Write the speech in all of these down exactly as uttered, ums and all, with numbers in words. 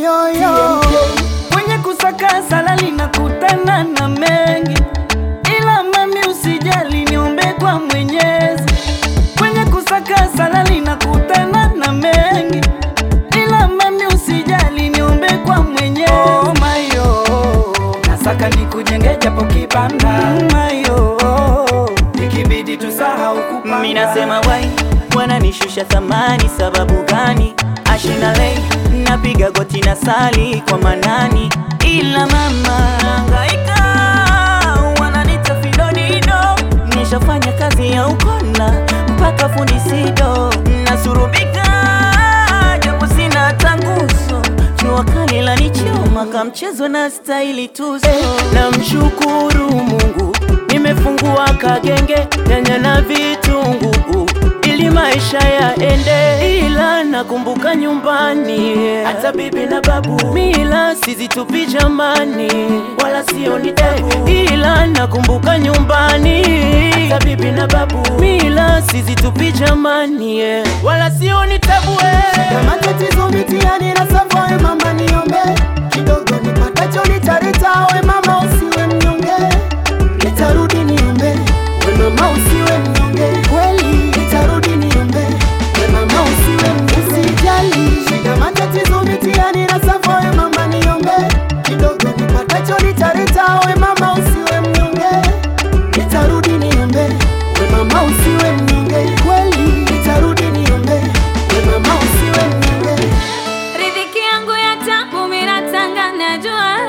yoyo. Kwenye kusaka salali na kutana na mengi, ila mami usijali niombe kwa Mwenyezi. Kwenye kusaka salali na kutana na mengi, ila mami usijali niombe kwa Mwenyezi. Oh mayo, nasaka nikujenge japo kibanda. Mayo, ikibidi tusahau kupanga. Mimi nasema wai, wananishusha thamani sababu gani? Ashina lei, napiga goti na sali kwa Manani, ila mama hangaika, wananita fidodido. Nishafanya kazi ya ukona mpaka fundi sido, nasurubika japo sina tanguso. Jua kali la nichoma kamchezo na staili tuzo. Na mshukuru Mungu nimefungua kagenge nyanya na vitunguu ili maisha yaende, ila nakumbuka nyumbani hata bibi na babu, mila sizitupi jamani, wala sioni tabu. Ila nakumbuka nyumbani hata bibi na babu, mila sizitupi jamani, wala sioni tabu. Kama tatizo mitiani na safari mama niombe, kidogo nipatacho nitarita. We mama usiwe mnyonge, nitarudi niombe. We mama usiwe mnyonge, kweli nitarudi niombe. We mama usiwe mnyonge, usijali. Kama tatizo mitiani na safari mama niombe, kidogo nipatacho nitarita. We mama usiwe mnyonge, nitarudi niombe. We mama usiwe mnyonge, kweli nitarudi niombe. We mama usiwe mnyonge. Riziki yangu ya tabu miratanga najua,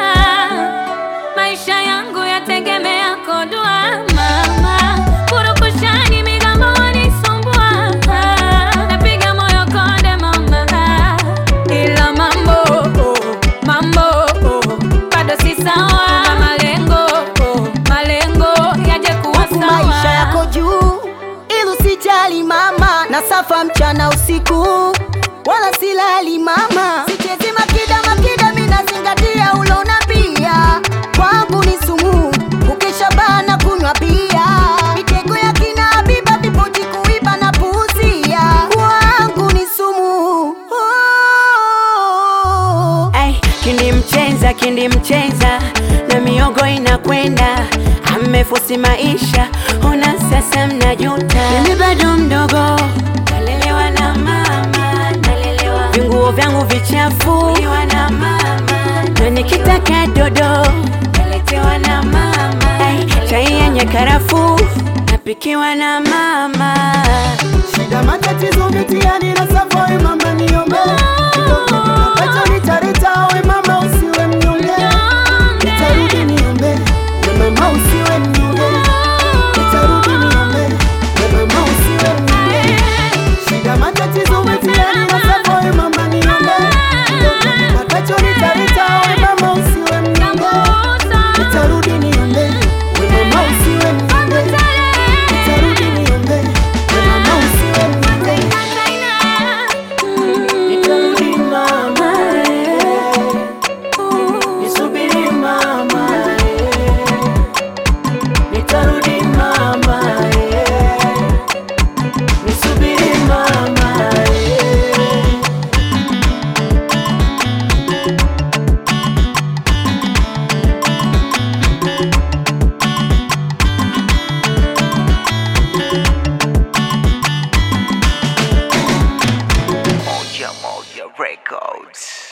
maisha yangu yategemea kodua. Mama kurukushani migambo wanisumbua, napiga moyo konde mama, ila mambo mambo bado si sawa. Malengo malengo yaje kuwa sawa. Maisha yako juu ilu sijali mama, na safa mchana usiku wala silali mama. Sichezi makida makida mina zingatia ulona pia, kwangu ni sumu ukesha bana kunywa pia. Mitego ya kina Habiba vipoti kuiba na puuzia, kwangu ni sumu. Oh. Ay, kindi mchenza kindi mchenza na miogo inakwenda, amefosi maisha ona sasa mnajuta. Mimi bado mdogo nalelewa na mama, nalelewa vinguo vyangu vichafu liwa na mama, na nikitaka dodo naletewa na mama. Ay, chai yenye karafu napikiwa na mama. Shida matatizo mitiani na safari mama niombe, kidogo nipatacho nitarita. We mama usiwe mnyonge, nitarudi niombe. We mama usiwe mnyonge, nitarudi niombe. We mama usiwe mnyonge. Shida matatizo mitiani na safari mama niombe, kidogo nipatacho nitarita. We mama usiwe mnyonge, nitarudi niombe. We mama usiwe mnyonge, nitarudi niombe. We mama usiwe mnyonge. Nitarudi mama, nisubiri mama, nitarudi mama, nisubiri mama. Moja Moja Records.